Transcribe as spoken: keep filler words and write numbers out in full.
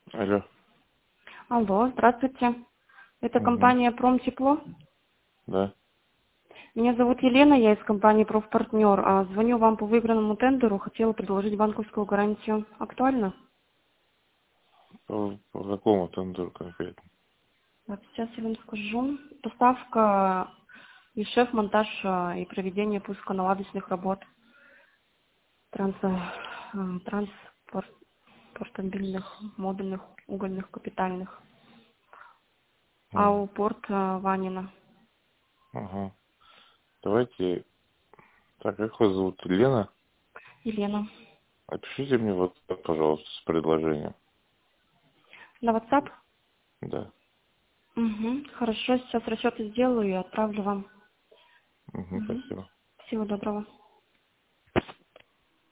Алло. Алло, здравствуйте. Это Угу. компания «Промтепло». Да. Меня зовут Елена, я из компании «Профпартнер». А, Звоню вам по выигранному тендеру, хотела предложить банковскую гарантию. Актуально? По, по какому тендеру конкретно? Вот сейчас я вам скажу. Поставка и шеф-монтаж а, и проведение пусконаладочных работ транса- а, транспортабильных, модульных, угольных, капитальных. М, АО «Порт» а, Ванина. Ага. Давайте. Так, как вас зовут? Лена? Елена. Опишите мне вот, пожалуйста, с предложением. На WhatsApp? Да. Угу. Хорошо, сейчас расчеты сделаю и отправлю вам. Угу, Угу. спасибо. Всего доброго.